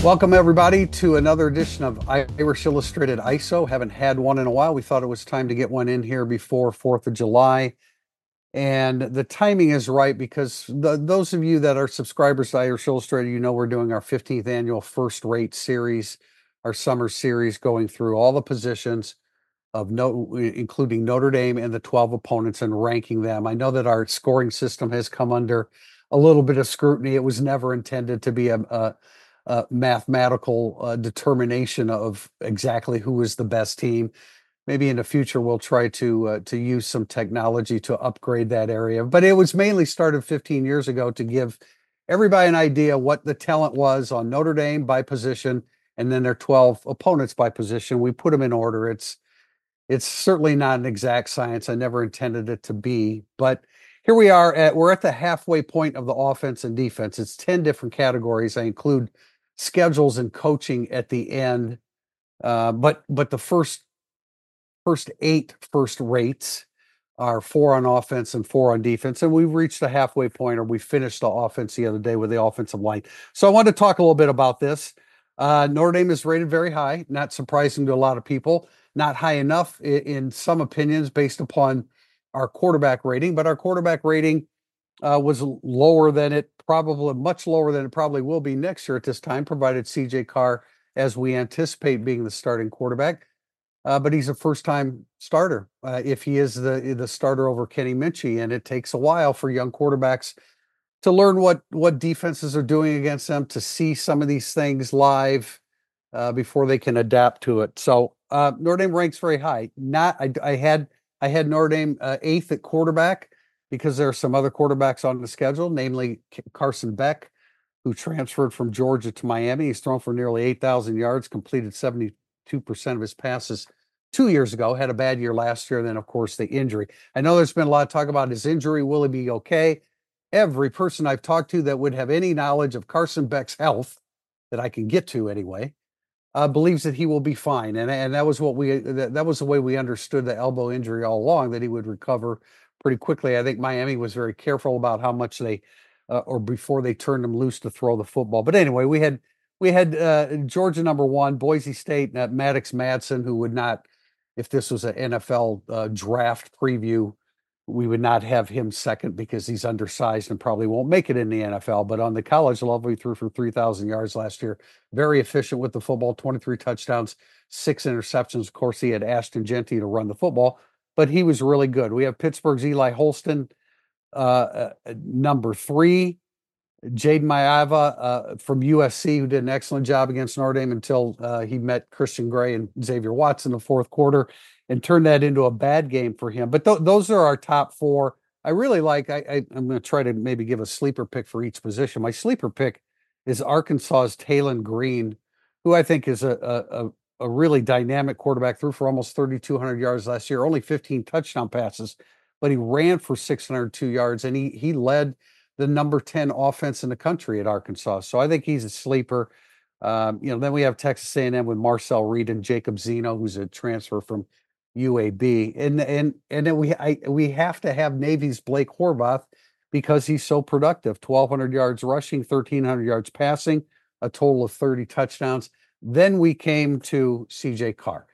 Welcome, everybody, to another edition of Irish Illustrated ISO. Haven't had one in a while. We thought it was time to get one in here before 4th of July. And the timing is right because those of you that are subscribers to Irish Illustrated, you know we're doing our 15th annual First Rate series, our summer series, going through all the positions of including Notre Dame and the 12 opponents and ranking them. I know that our scoring system has come under a little bit of scrutiny. It was never intended to be a mathematical determination of exactly who is the best team. Maybe in the future we'll try to use some technology to upgrade that area. But it was mainly started 15 years ago to give everybody an idea what the talent was on Notre Dame by position, and then their 12 opponents by position. We put them in order. It's certainly not an exact science. I never intended it to be, but here we are we're at the halfway point of the offense and defense. It's 10 different categories. I include schedules and coaching at the end. But the first eight first rates are 4 on offense and 4 on defense. And we've reached the halfway point, or we finished the offense the other day with the offensive line. So I want to talk a little bit about this. Notre Dame is rated very high, not surprising to a lot of people, not high enough in some opinions based upon our quarterback rating, but our quarterback rating was lower than much lower than it probably will be next year at this time, provided CJ Carr, as we anticipate, being the starting quarterback. But he's a first-time starter if he is the starter over Kenny Minchey, and it takes a while for young quarterbacks to learn what defenses are doing against them, to see some of these things live before they can adapt to it. So Notre Dame ranks very high. I had Notre Dame 8th at quarterback because there are some other quarterbacks on the schedule, namely Carson Beck, who transferred from Georgia to Miami. He's thrown for nearly 8,000 yards, completed 72% of his passes 2 years ago, had a bad year last year, and then, of course, the injury. I know there's been a lot of talk about his injury. Will he be okay? Every person I've talked to that would have any knowledge of Carson Beck's health, that I can get to anyway, believes that he will be fine. And that was that was the way we understood the elbow injury all along, that he would recover pretty quickly. I think Miami was very careful about how much or before they turned him loose to throw the football. But anyway, we had Georgia number 1, Boise State, Maddox Madsen, who would not, if this was an NFL draft preview, we would not have him second because he's undersized and probably won't make it in the NFL. But on the college level, he threw for 3,000 yards last year. Very efficient with the football, 23 touchdowns, 6 interceptions. Of course, he had Ashton Jeanty to run the football, but he was really good. We have Pittsburgh's Eli Holston, number 3. Jaden Maiava from USC, who did an excellent job against Notre Dame until he met Christian Gray and Xavier Watts in the fourth quarter and turned that into a bad game for him. But those are our top 4. I really like, I'm going to try to maybe give a sleeper pick for each position. My sleeper pick is Arkansas's Taylen Green, who I think is a really dynamic quarterback. Threw for almost 3,200 yards last year, only 15 touchdown passes, but he ran for 602 yards, and he led the number 10 offense in the country at Arkansas. So I think he's a sleeper. Then we have Texas A&M with Marcel Reed and Jacob Zeno, who's a transfer from UAB. And then we have to have Navy's Blake Horvath because he's so productive. 1,200 yards rushing, 1,300 yards passing, a total of 30 touchdowns. Then we came to CJ Carr.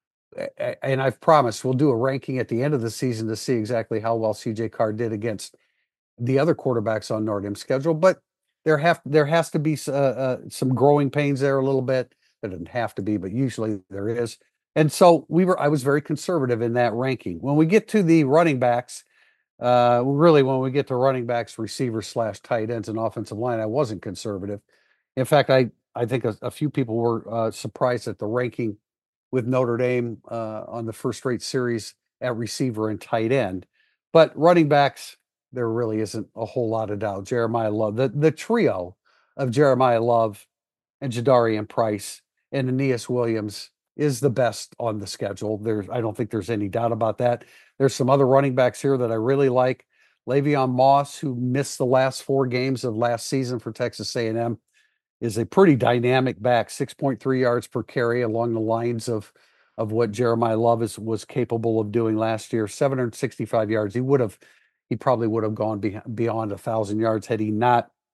And I've promised we'll do a ranking at the end of the season to see exactly how well CJ Carr did against the other quarterbacks on Notre Dame's schedule, but there has to be some growing pains there a little bit. There doesn't have to be, but usually there is. And so I was very conservative in that ranking. When we get to the running backs, really when we get to running backs, receivers / tight ends and offensive line, I wasn't conservative. In fact, I think a few people were surprised at the ranking with Notre Dame on the first rate series at receiver and tight end. But running backs, there really isn't a whole lot of doubt. Jeremiah Love, the trio of Jeremiah Love and Jadarian Price and Aeneas Williams is the best on the schedule. I don't think there's any doubt about that. There's some other running backs here that I really like. Le'Veon Moss, who missed the last 4 games of last season for Texas A&M, is a pretty dynamic back, 6.3 yards per carry, along the lines of what Jeremiah Love was capable of doing last year. 765 yards. He probably would have gone beyond 1,000 yards had he not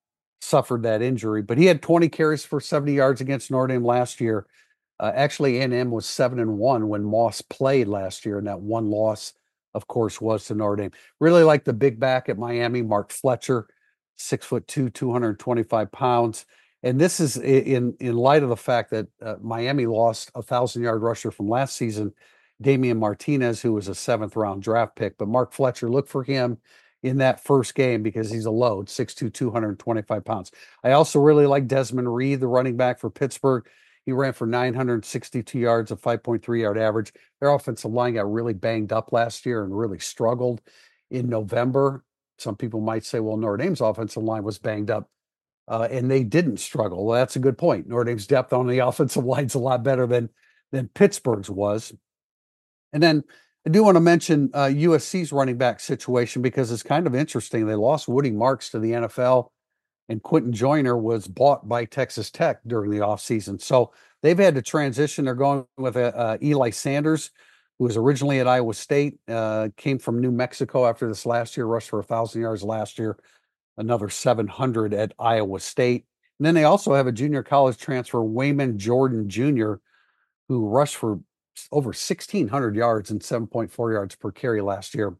suffered that injury. But he had 20 carries for 70 yards against Notre Dame last year. Actually, A&M was 7-1 when Moss played last year, and that one loss, of course, was to Notre Dame. Really like the big back at Miami, Mark Fletcher, 6'2", 225 pounds. And this is in light of the fact that Miami lost a 1,000-yard rusher from last season, Damian Martinez, who was a 7th-round draft pick. But Mark Fletcher, look for him in that first game because he's a load, 6'2", 225 pounds. I also really like Desmond Reed, the running back for Pittsburgh. He ran for 962 yards, a 5.3-yard average. Their offensive line got really banged up last year and really struggled in November. Some people might say, well, Notre Dame's offensive line was banged up, and they didn't struggle. Well, that's a good point. Notre Dame's depth on the offensive line is a lot better than Pittsburgh's was. And then I do want to mention USC's running back situation because it's kind of interesting. They lost Woody Marks to the NFL, and Quentin Joyner was bought by Texas Tech during the offseason. So they've had to transition. They're going with Eli Sanders, who was originally at Iowa State, came from New Mexico after this last year, rushed for 1,000 yards last year, another 700 at Iowa State. And then they also have a junior college transfer, Wayman Jordan Jr., who rushed for over 1,600 yards and 7.4 yards per carry last year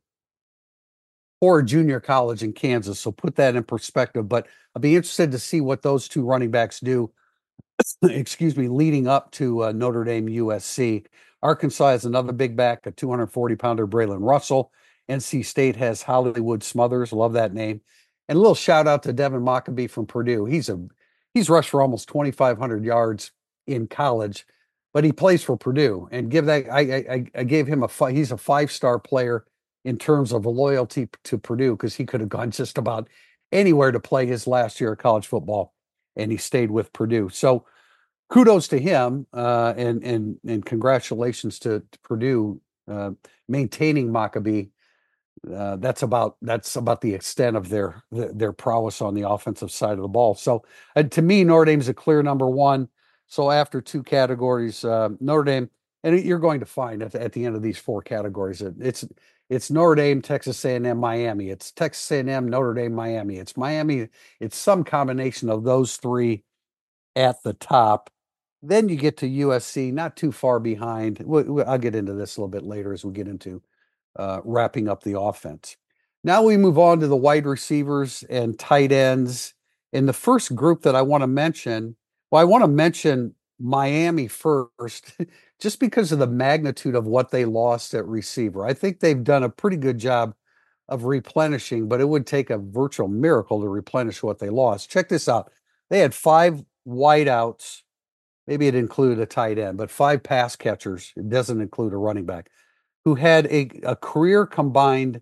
for a junior college in Kansas. So put that in perspective. But I'll be interested to see what those two running backs do, excuse me, leading up to Notre Dame USC. Arkansas has another big back, a 240-pounder Braylon Russell. NC State has Hollywood Smothers. Love that name. And a little shout out to Devin Mockabee from Purdue. He's rushed for almost 2,500 yards in college, but he plays for Purdue. And give that I gave him he's a 5-star player in terms of loyalty to Purdue because he could have gone just about anywhere to play his last year of college football, and he stayed with Purdue. So kudos to him, and congratulations to Purdue maintaining Mockabee. That's about the extent of their prowess on the offensive side of the ball. So to me, Notre Dame's a clear number one. So after two categories, Notre Dame, and you're going to find at the end of these four categories, it's Notre Dame, Texas A&M, Miami. It's Texas A&M, Notre Dame, Miami. It's Miami. It's some combination of those three at the top. Then you get to USC, not too far behind. I'll get into this a little bit later as we get into wrapping up the offense. Now we move on to the wide receivers and tight ends. In the first group that I want to mention, I want to mention Miami first, just because of the magnitude of what they lost at receiver. I think they've done a pretty good job of replenishing, but it would take a virtual miracle to replenish what they lost. Check this out. They had 5 wideouts. Maybe it included a tight end, but 5 pass catchers. It doesn't include a running back, who had a career combined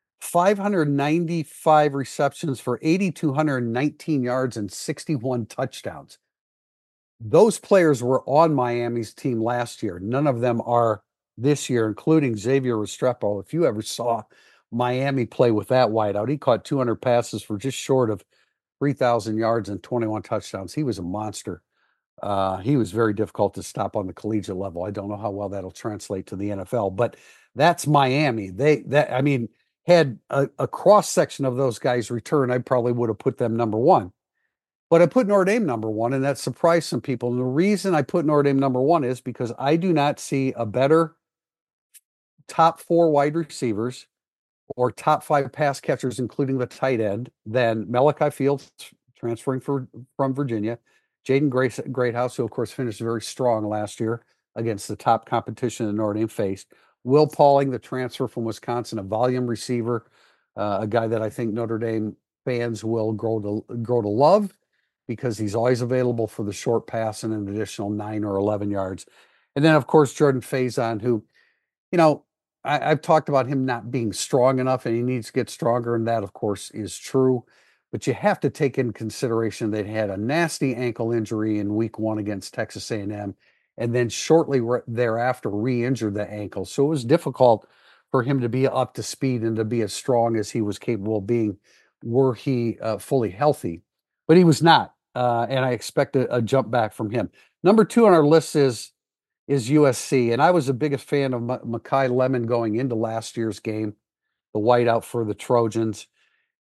595 receptions for 8,219 yards and 61 touchdowns. Those players were on Miami's team last year. None of them are this year, including Xavier Restrepo. If you ever saw Miami play with that wideout, he caught 200 passes for just short of 3,000 yards and 21 touchdowns. He was a monster. He was very difficult to stop on the collegiate level. I don't know how well that'll translate to the NFL, but that's Miami. Had a cross section of those guys return, I probably would have put them number one. But I put Notre Dame number one, and that surprised some people. And the reason I put Notre Dame number one is because I do not see a better top 4 wide receivers or top 5 pass catchers, including the tight end, than Malachi Fields, transferring from Virginia, Jaden Greathouse, who of course finished very strong last year against the top competition that Notre Dame faced. Will Pauling, the transfer from Wisconsin, a volume receiver, a guy that I think Notre Dame fans will grow to love because he's always available for the short pass and an additional 9 or 11 yards. And then, of course, Jordan Faison, who, I've talked about him not being strong enough, and he needs to get stronger, and that, of course, is true. But you have to take into consideration that he had a nasty ankle injury in week 1 against Texas A&M, and then shortly thereafter re-injured the ankle. So it was difficult for him to be up to speed and to be as strong as he was capable of being were he fully healthy. But he was not, and I expect a jump back from him. Number 2 on our list is USC, and I was the biggest fan of Makai Lemon going into last year's game, the whiteout for the Trojans.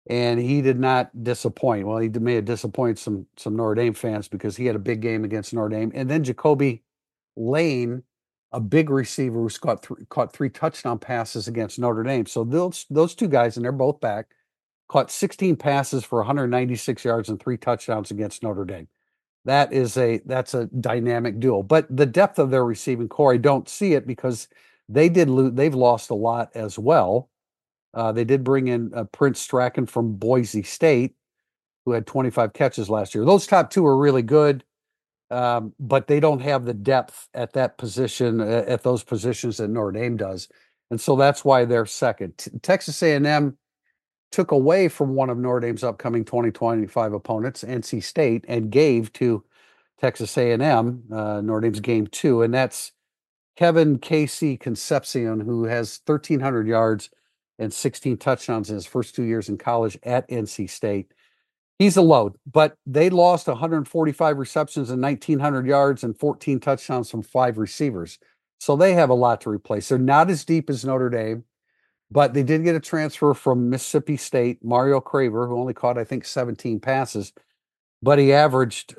and he did not disappoint. Well, he may have disappointed some Notre Dame fans because he had a big game against Notre Dame. And then Jacoby Lane, a big receiver who's caught three touchdown passes against Notre Dame. So those two guys, and they're both back, caught 16 passes for 196 yards and three touchdowns against Notre Dame. That's a dynamic duo. But the depth of their receiving core, I don't see it because they've lost a lot as well. They did bring in Prince Strachan from Boise State, who had 25 catches last year. Those top two are really good, but they don't have the depth at that position, at those positions that Notre Dame does, and so that's why they're second. Texas A&M took away from one of Notre Dame's upcoming 2025 opponents, NC State, and gave to Texas A&M Notre Dame's game two, and that's Kevin Casey Concepcion, who has 1,300 yards and 16 touchdowns in his first 2 years in college at NC State. He's a load, but they lost 145 receptions and 1,900 yards and 14 touchdowns from five receivers. So they have a lot to replace. They're not as deep as Notre Dame, but they did get a transfer from Mississippi State, Mario Craver, who only caught, I think, 17 passes, but he averaged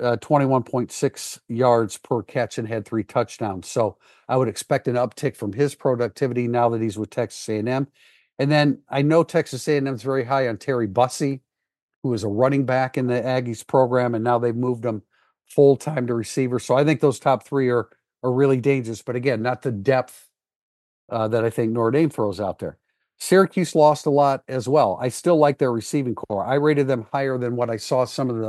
21.6 yards per catch and had three touchdowns. So I would expect an uptick from his productivity now that he's with Texas A&M. And then I know Texas A&M is very high on Terry Bussey, who is a running back in the Aggies program, and now they've moved him full time to receiver. So I think those top three are really dangerous, but again, not the depth that I think Notre Dame throws out there. Syracuse lost a lot as well. I still like their receiving core. I rated them higher than what I saw some of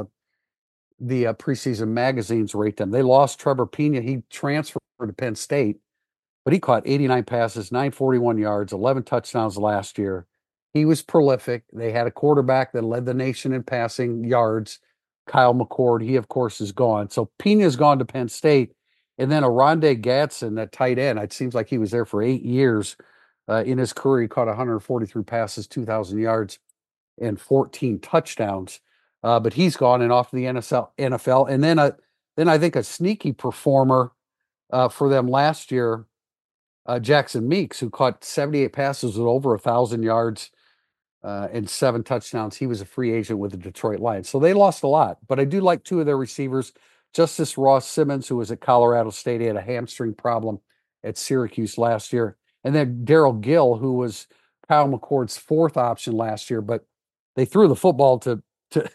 the preseason magazines rate them. They lost Trevor Pena. He transferred to Penn State, but he caught 89 passes, 941 yards, 11 touchdowns last year. He was prolific. They had a quarterback that led the nation in passing yards, Kyle McCord. He, of course, is gone. So Pena's gone to Penn State. And then Oronde Gadsden, that tight end, it seems like he was there for 8 years. In his career, he caught 143 passes, 2,000 yards, and 14 touchdowns. But he's gone and off the NFL. And then I think a sneaky performer for them last year, Jackson Meeks, who caught 78 passes with over 1,000 yards and seven touchdowns. He was a free agent with the Detroit Lions. So they lost a lot, but I do like two of their receivers. Justice Ross Simmons, who was at Colorado State, he had a hamstring problem at Syracuse last year. And then Daryl Gill, who was Kyle McCord's fourth option last year, but they threw the football to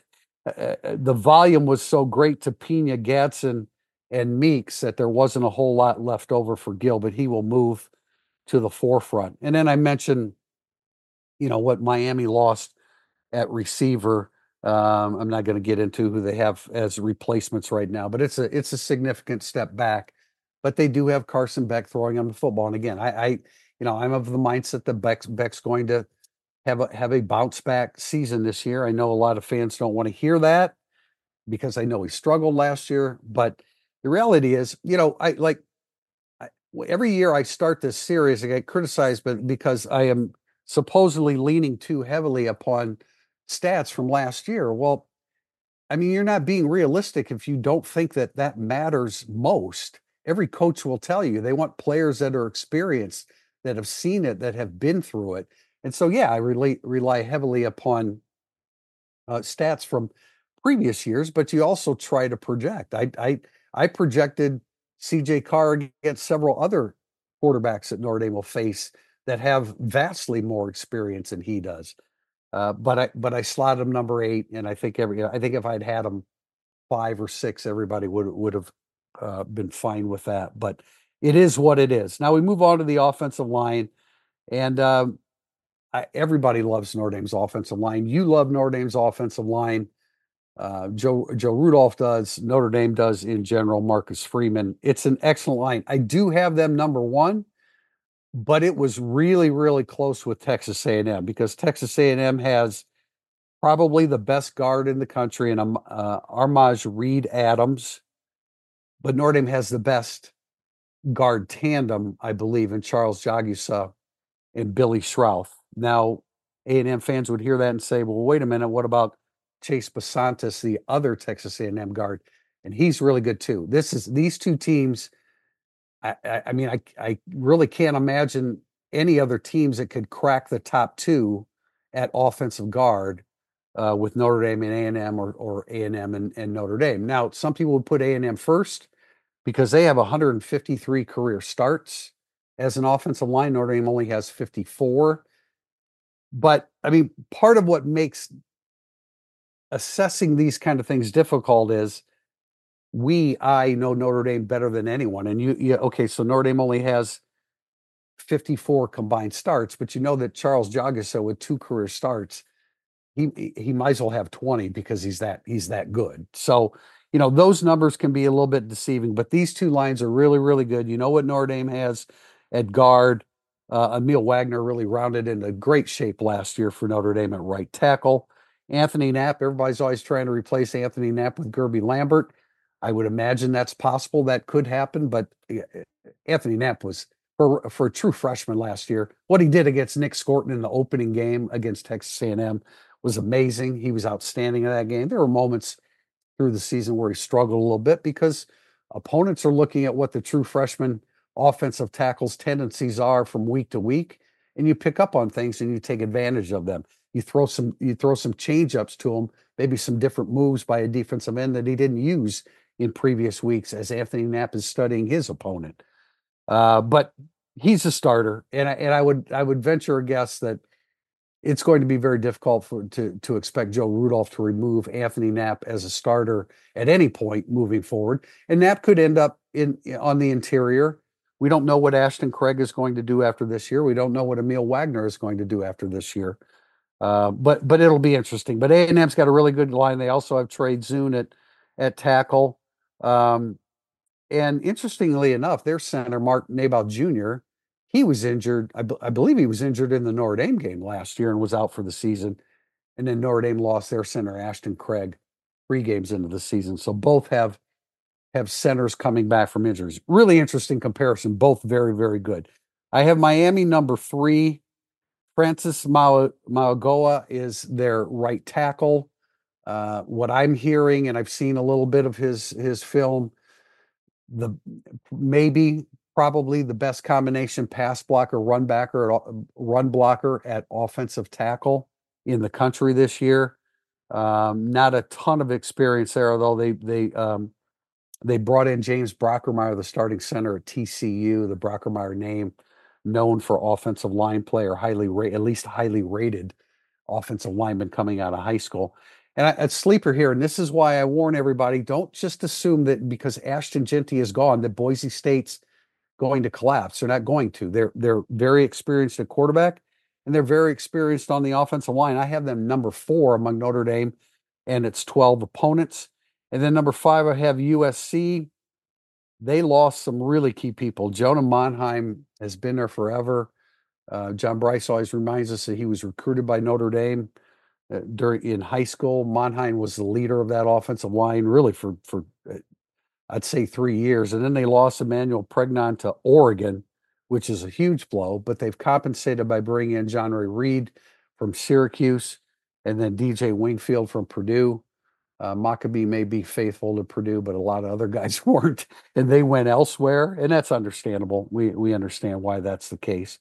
the volume was so great to Pena, Gadsden, and Meeks that there wasn't a whole lot left over for Gill, but he will move to the forefront. And then I mentioned, what Miami lost at receiver. I'm not going to get into who they have as replacements right now, but it's a significant step back. But they do have Carson Beck throwing them the football. And again, I'm of the mindset that Beck's going to have a bounce back season this year. I know a lot of fans don't want to hear that because I know he struggled last year, but the reality is, every year I start this series, I get criticized, but because I am supposedly leaning too heavily upon stats from last year. Well, I mean, you're not being realistic if you don't think that that matters most. Every coach will tell you they want players that are experienced, that have seen it, that have been through it. And so, yeah, I rely heavily upon stats from previous years, but you also try to project. I projected CJ Carr against several other quarterbacks that Notre Dame will face that have vastly more experience than he does. But I slotted him number 8, and I think if I'd had him 5 or 6, everybody would have been fine with that. But it is what it is. Now we move on to the offensive line, and everybody loves Notre Dame's offensive line. You love Notre Dame's offensive line. Joe Rudolph does. Notre Dame does in general. Marcus Freeman. It's an excellent line. I do have them number 1, but it was really, really close with Texas A&M because Texas A&M has probably the best guard in the country in Armaj Reed Adams, but Notre Dame has the best guard tandem, I believe, in Charles Jagusa and Billy Schrauth. Now, A&M fans would hear that and say, well, wait a minute, what about Chase Basantis, the other Texas A&M guard? And he's really good too. These two teams, I mean, I really can't imagine any other teams that could crack the top 2 at offensive guard with Notre Dame and A&M, or A&M and Notre Dame. Now, some people would put A&M first because they have 153 career starts as an offensive line. Notre Dame only has 54. But I mean, part of what makes assessing these kind of things difficult is I know Notre Dame better than anyone. And okay, so Notre Dame only has 54 combined starts, but you know that Charles Jagusah with 2 career starts, he might as well have 20 because he's that good. So, those numbers can be a little bit deceiving, but these two lines are really, really good. You know what Notre Dame has at guard. Emil Wagner really rounded into great shape last year for Notre Dame at right tackle. Anthony Knapp, everybody's always trying to replace Anthony Knapp with Gerby Lambert. I would imagine that's possible. That could happen, but Anthony Knapp was, for a true freshman last year, what he did against Nick Scorton in the opening game against Texas A&M was amazing. He was outstanding in that game. There were moments through the season where he struggled a little bit because opponents are looking at what the true freshman offensive tackles' tendencies are from week to week, and you pick up on things and you take advantage of them. You throw some change ups to him, maybe some different moves by a defensive end that he didn't use in previous weeks as Anthony Knapp is studying his opponent. But he's a starter, and I would venture a guess that it's going to be very difficult to expect Joe Rudolph to remove Anthony Knapp as a starter at any point moving forward. And Knapp could end up on the interior. We don't know what Ashton Craig is going to do after this year. We don't know what Emil Wagner is going to do after this year. But it'll be interesting. But A&M's got a really good line. They also have Trey Zune at tackle. And interestingly enough, their center, Mark Nabaugh Jr., he was injured. I believe he was injured in the Notre Dame game last year and was out for the season. And then Notre Dame lost their center, Ashton Craig, 3 games into the season. So both have centers coming back from injuries. Really interesting comparison. Both very, very good. I have Miami number 3. Francis Mauigoa is their right tackle. What I'm hearing, and I've seen a little bit of his film, probably the best combination pass blocker, run blocker at offensive tackle in the country this year. Not a ton of experience there, though. They brought in James Brockermeyer, the starting center at TCU. The Brockermeyer name, known for offensive line play, or at least highly rated offensive lineman coming out of high school. And a sleeper here, and this is why I warn everybody, don't just assume that because Ashton Jeanty is gone, that Boise State's going to collapse. They're not going to. They're very experienced at quarterback, and they're very experienced on the offensive line. I have them number 4 among Notre Dame, and it's 12 opponents. And then number 5, I have USC. They lost some really key people. Jonah Monheim has been there forever. John Bryce always reminds us that he was recruited by Notre Dame in high school. Monheim was the leader of that offensive line, really for I'd say 3 years, and then they lost Emmanuel Pregnon to Oregon, which is a huge blow. But they've compensated by bringing in John Ray Reed from Syracuse, and then DJ Wingfield from Purdue. Maccabee may be faithful to Purdue, but a lot of other guys weren't, and they went elsewhere, and that's understandable. We understand why that's the case.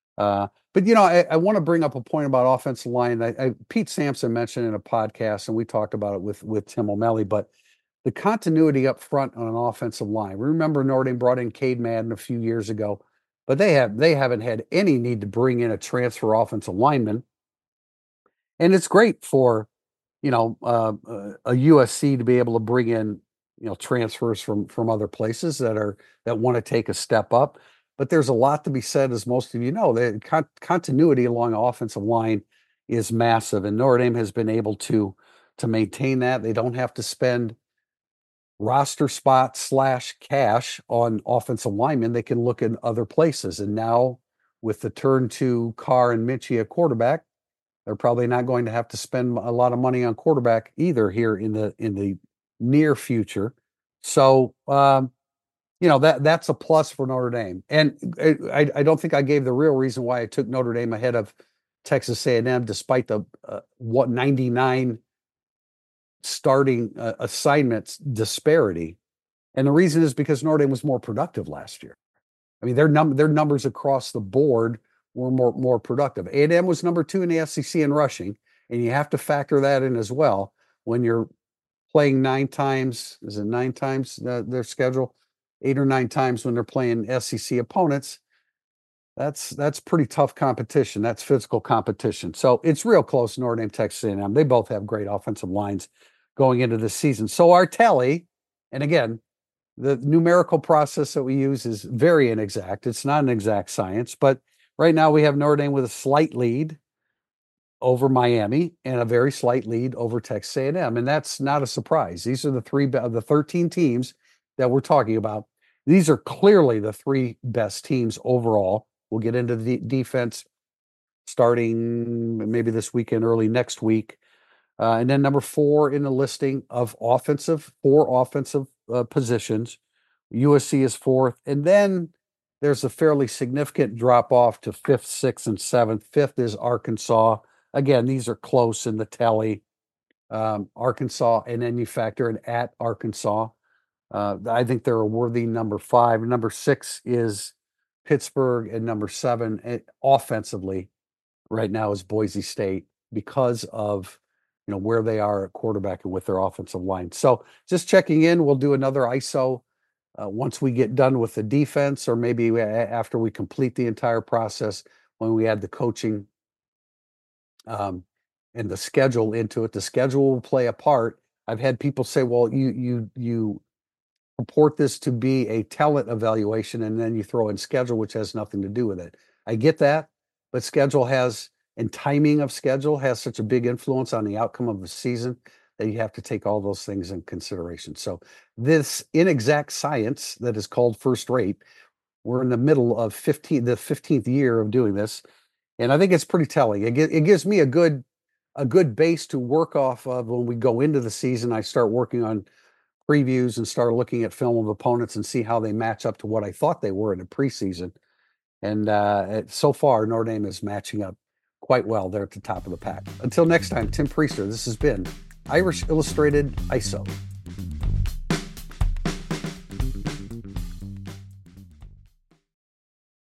But I want to bring up a point about offensive line. Pete Sampson mentioned in a podcast, and we talked about it with Tim O'Malley, but the continuity up front on an offensive line. We remember Notre Dame brought in Cade Madden a few years ago, but they haven't had any need to bring in a transfer offensive lineman. And it's great for a USC to be able to bring in transfers from other places that want to take a step up. But there's a lot to be said, as most of you know. The continuity along the offensive line is massive, and Notre Dame has been able to maintain that. They don't have to spend roster spots / cash on offensive linemen. They can look in other places. And now, with the turn to Carr and Minchie at quarterback, they're probably not going to have to spend a lot of money on quarterback either here in the near future. So that's a plus for Notre Dame. And I don't think I gave the real reason why I took Notre Dame ahead of Texas A&M, despite the 99 starting assignments disparity. And the reason is because Notre Dame was more productive last year. I mean, their numbers across the board were more productive. A&M was number 2 in the SEC in rushing, And you have to factor that in as well when you're playing 9 times. Is it 9 times their schedule? 8 or 9 times when they're playing SEC opponents. That's pretty tough competition. That's physical competition. So it's real close. Notre Dame, Texas A&M. They both have great offensive lines going into the season. So our tally, and again, the numerical process that we use is very inexact. It's not an exact science, but right now we have Notre Dame with a slight lead over Miami and a very slight lead over Texas A&M, and that's not a surprise. These are the three of the 13 teams that we're talking about. These are clearly the three best teams overall. We'll get into the defense starting maybe this weekend, early next week. And then number 4 in the listing of four offensive positions. USC is 4th. And then there's a fairly significant drop off to 5th, 6th, and 7th. 5th is Arkansas. Again, these are close in the tally. Arkansas, and then you factor in at Arkansas. I think they're a worthy number 5. Number 6 is Pittsburgh, and number 7 offensively right now is Boise State because of where they are at quarterback and with their offensive line. So just checking in, we'll do another ISO once we get done with the defense, or maybe after we complete the entire process when we add the coaching and the schedule into it. The schedule will play a part. I've had people say, "Well, you purport this to be a talent evaluation, and then you throw in schedule, which has nothing to do with it." I get that, but schedule has and timing of schedule has such a big influence on the outcome of the season that you have to take all those things in consideration. So this inexact science that is called first rate, we're in the middle of the 15th year of doing this, and I think it's pretty telling. It gives me a good base to work off of when we go into the season. I start working on previews and start looking at film of opponents and see how they match up to what I thought they were in the preseason. And so far, Notre Dame is matching up quite well there at the top of the pack. Until next time, Tim Priester, this has been Irish Illustrated ISO.